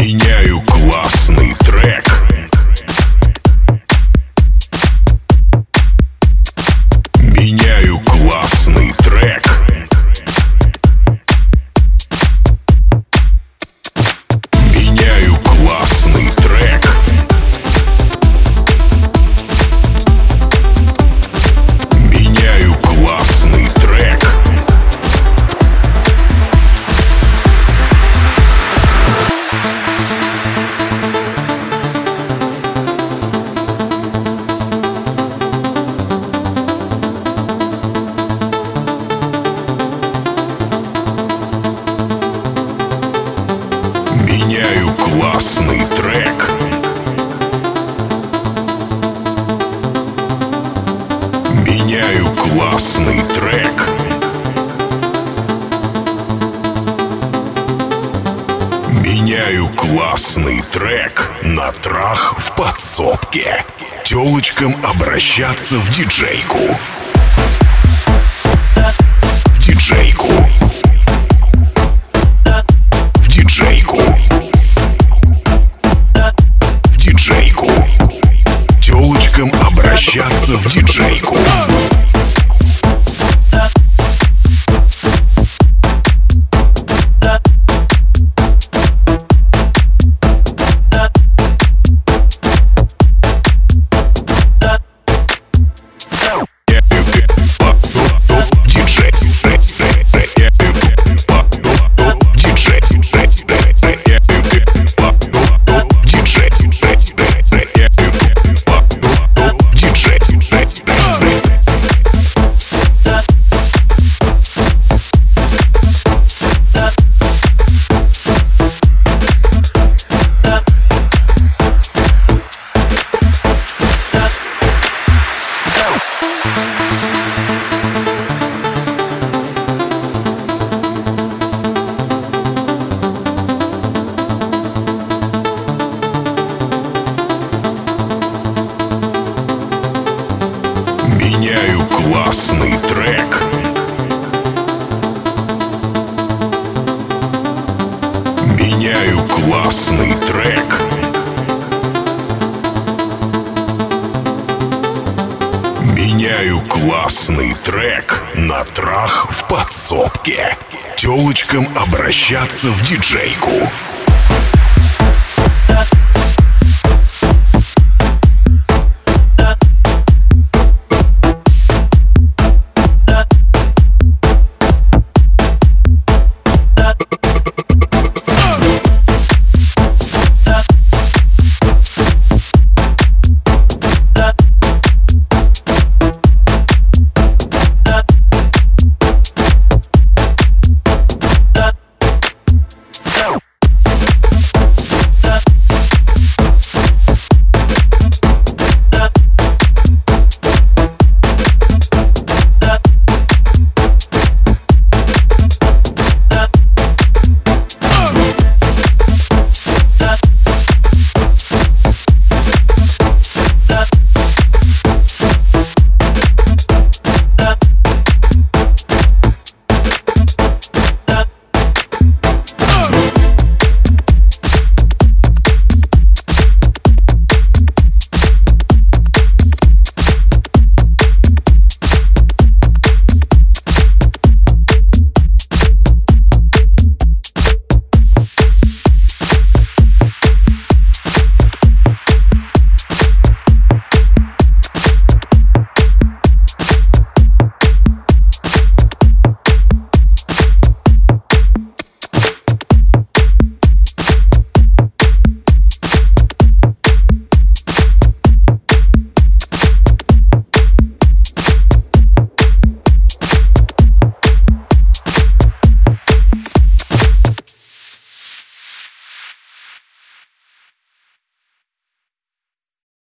Меняю классный трек. Меняю классный трек. Меняю классный трек. Меняю классный трек. Меняю классный трек. Меняю классный трек. Меняю классный трек на трах в подсобке. Тёлочкам обращаться в диджейку. В диджейку. В диджейку. В диджейку. Тёлочкам обращаться в диджейку. Меняю классный трек. Меняю классный трек. Меняю классный трек на трах в подсобке. Тёлочкам обращаться в диджейку.